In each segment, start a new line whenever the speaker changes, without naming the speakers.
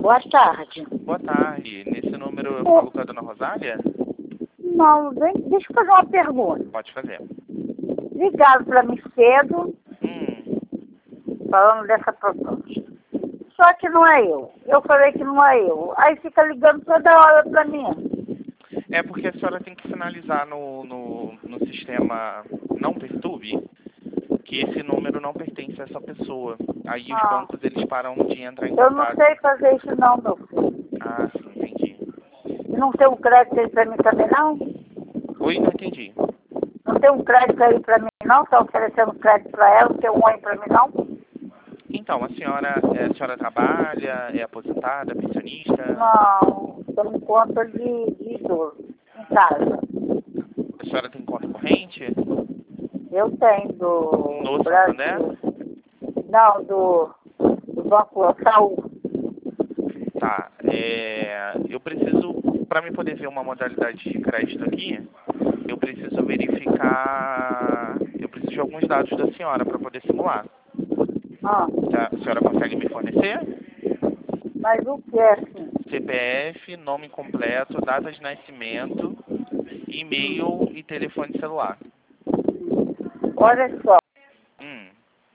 Boa tarde.
Boa tarde. Nesse número eu falo com a dona Rosália?
Não, deixa eu fazer uma pergunta.
Pode fazer.
Ligaram para mim cedo, falando dessa proposta. Só que não é eu. Eu falei que não é eu. Aí fica ligando toda hora para mim.
É porque a senhora tem que sinalizar no sistema Não Perturbe que esse número não pertence a essa pessoa. Aí os bancos, eles param de entrar em
Eu não
contato.
sei fazer isso não, meu filho.
Ah, sim, entendi.
Não tem um crédito aí para mim também, não?
Oi, não entendi.
Não tem um crédito aí para mim, não? Está oferecendo crédito para ela, não tem um oi para mim, não?
Então, a senhora trabalha, é aposentada, pensionista?
Não, tomo conta de idoso, em casa.
A senhora tem conta corrente?
Eu tenho do
No
Brasil.
Santander?
Não, do Banco Saúl.
Tá. Eu preciso, para me poder ver uma modalidade de crédito aqui, eu preciso verificar, eu preciso de alguns dados da senhora para poder simular. Tá? A senhora consegue me fornecer?
Mas o que é assim?
CPF, nome completo, data de nascimento, e-mail e telefone celular.
Olha só,
Hum.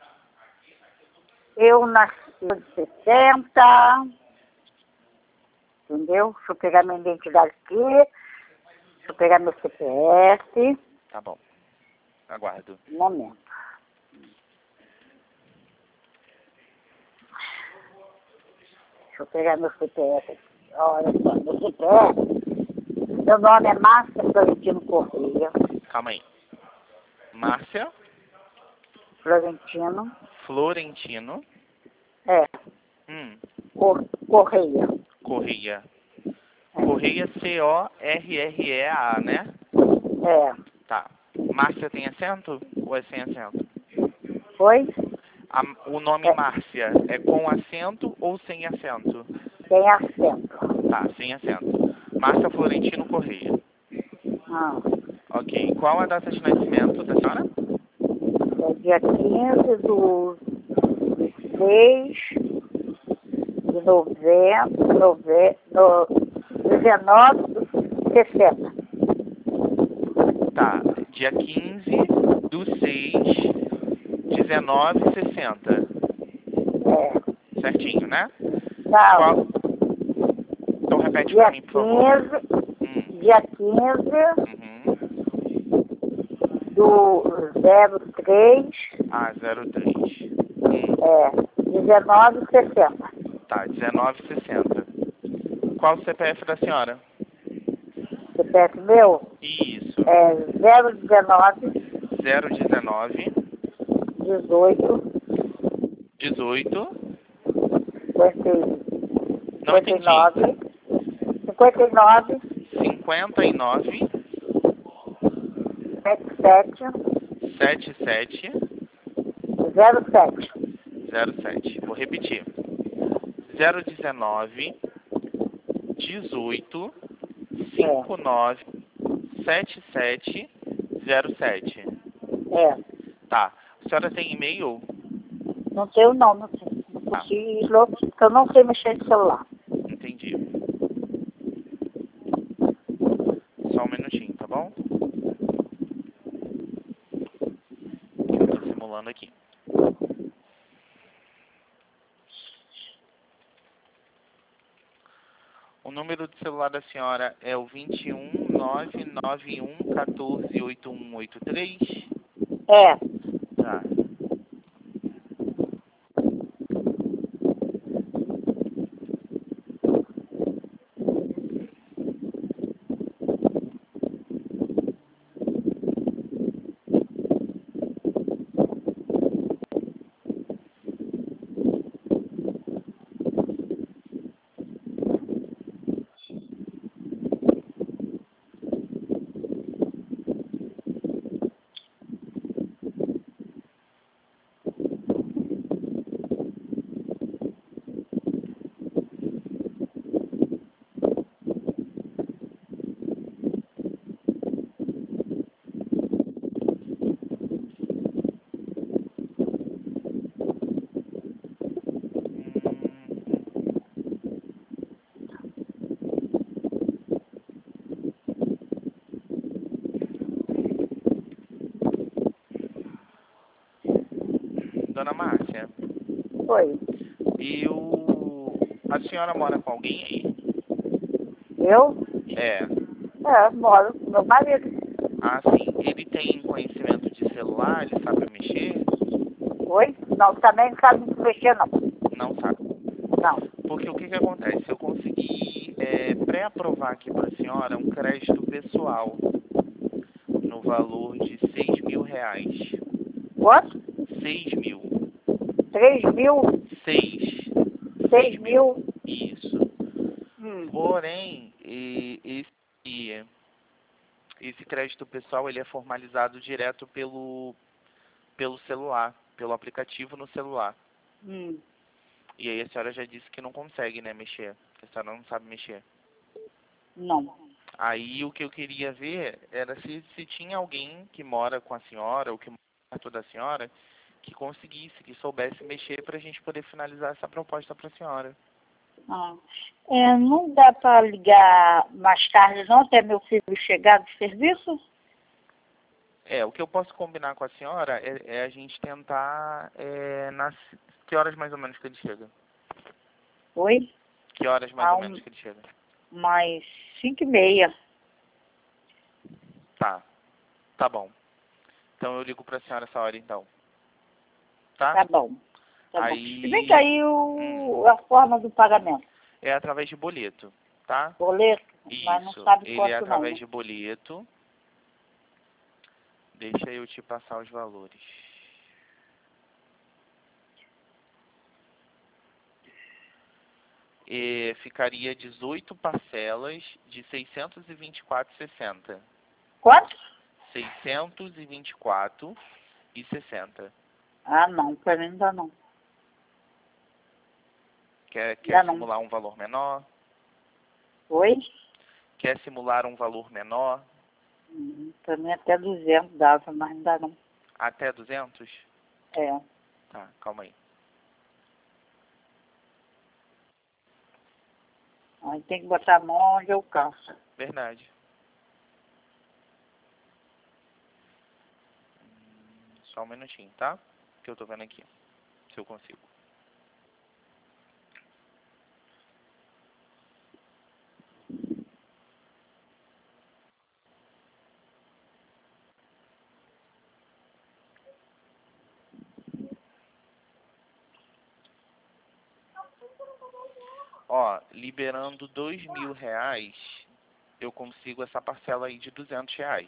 eu nasci em 60, entendeu? Deixa eu pegar minha identidade aqui, deixa eu pegar meu CPF,
Tá bom. Aguardo.
um momento. Deixa eu pegar meu CPF aqui. Olha só, meu CPF, meu nome é Márcia Florentino Correia.
Calma aí. Márcia
Florentino,
Florentino.
Correia.
Correia. Correia Correa, né?
É.
Tá. Márcia tem acento ou é sem acento?
Foi?
O nome Márcia é com acento ou sem acento?
Tem acento.
Tá, sem acento. Márcia Florentino Correia. Ok. Qual a data de nascimento da senhora?
É dia 15 do 6 de novembro, 1960.
Tá. Dia 15 do 6, 1960.
É.
Certinho, né?
Não.
Então repete
Dia
pra mim, por favor.
15, dia 15
Uhum.
do 03,
03.
1960.
Tá, 1960. Qual o CPF da senhora?
CPF meu
Isso.
é 019
019
18
18.
50,
Não entendi.
59
59
77
77
07.
07. Vou repetir. 019 18 59 77 07.
É.
Tá. A senhora tem e-mail?
Não tenho não, não sei. Não consigo, porque eu não sei mexer no celular.
Entendi. Só um minutinho, tá bom? Eu tô simulando aqui. O número de celular da senhora é o 21 991 14 8183?
É.
Tá. Dona Márcia,
Oi.
a senhora mora com alguém aí?
Eu?
É.
Moro com meu marido.
Ah, sim. Ele tem conhecimento de celular? Ele sabe mexer?
Oi? Não, também não sabe mexer, não.
Não sabe.
Não.
Porque o que que acontece? Eu consegui pré-aprovar aqui para a senhora um crédito pessoal no valor de R$ 6.000.
Quanto?
6.000.
3.000?
6.
6.000?
Isso. Porém, esse crédito pessoal ele é formalizado direto pelo celular, pelo aplicativo no celular. E aí a senhora já disse que não consegue, né, mexer. Que a senhora não sabe mexer.
Não.
Aí o que eu queria ver era se tinha alguém que mora com a senhora ou que mora perto da senhora que conseguisse, que soubesse mexer para a gente poder finalizar essa proposta para a senhora.
Não dá para ligar mais tarde, não, até meu filho chegar do serviço?
O que eu posso combinar com a senhora é a gente tentar que horas mais ou menos que ele chega?
Oi?
Que horas mais ou menos que ele chega?
Mais 5h30.
Tá bom. Então eu ligo para a senhora essa hora então. Tá?
Tá bom.
Aí...
E vem cá aí a forma do pagamento.
É através de boleto, tá?
Boleto?
Isso.
Mas não sabe
Ele
quanto
é através
não.
de boleto. Deixa eu te passar os valores. Ficaria 18 parcelas de R$ 624,60.
Quanto?
624,60.
Não, para mim não dá não.
Quer
Dá
simular um valor menor?
Oi?
Quer simular um valor menor?
Para mim até 200 dava, mas não dá não.
Até 200? Tá, calma aí.
Aí tem que botar a mão onde eu canso.
Verdade. Só um minutinho, tá? Que eu tô vendo aqui. Se eu consigo. Ó, liberando R$ 2.000, eu consigo essa parcela aí de R$ 200.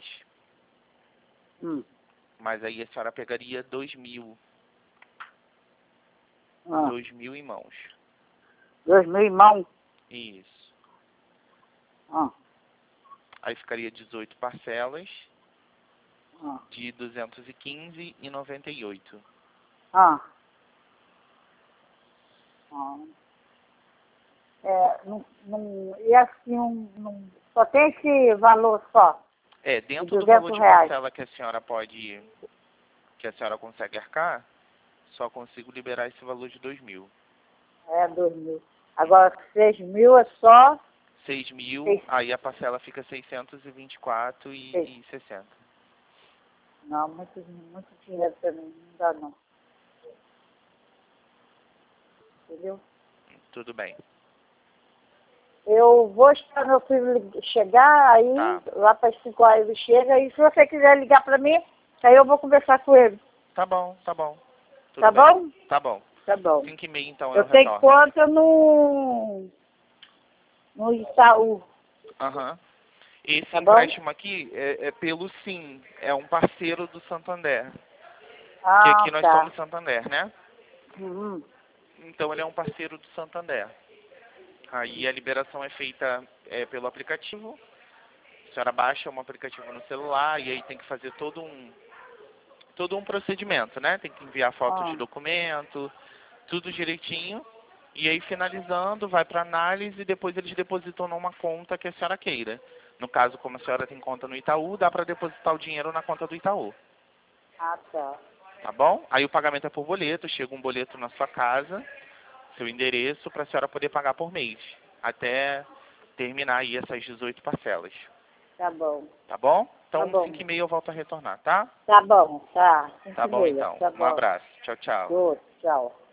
Mas aí a senhora pegaria 2.000. 2.000 em mãos.
2.000 em mão?
Isso. Aí ficaria 18 parcelas de R$ 215,98.
E assim, só tem esse valor só?
Dentro do valor de parcela que a senhora consegue arcar, só consigo liberar esse valor de 2.000.
2.000. Agora 6.000 é só?
6.000, aí a parcela fica R$ 624,60.
Não, muito dinheiro para mim, não dá não. Entendeu?
Tudo bem.
Eu vou esperar meu filho chegar, aí lá para as 5 horas ele chega, e se você quiser ligar para mim, aí eu vou conversar com ele.
Tá bom.
Tá
bom?
Tá bom.
5h30 então
eu tenho
retorno.
conta no Itaú.
Esse empréstimo aqui é pelo Sim, é um parceiro do Santander. Que aqui nós somos Santander, né? Então ele é um parceiro do Santander. Aí a liberação é feita pelo aplicativo. A senhora baixa um aplicativo no celular e aí tem que fazer todo um procedimento, né? Tem que enviar fotos de documento, tudo direitinho. E aí finalizando, vai para análise e depois eles depositam numa conta que a senhora queira. No caso, como a senhora tem conta no Itaú, dá para depositar o dinheiro na conta do Itaú. Tá bom? Aí o pagamento é por boleto, chega um boleto na sua casa, seu endereço, para a senhora poder pagar por mês, até terminar aí essas 18 parcelas.
Tá bom.
Tá bom? Então,
Tá bom.
5h30 eu volto a retornar, tá?
Tá bom, tá.
Tá bom,
5h30,
então.
tá
Um
bom.
abraço. Tchau, tchau.
Outro, tchau.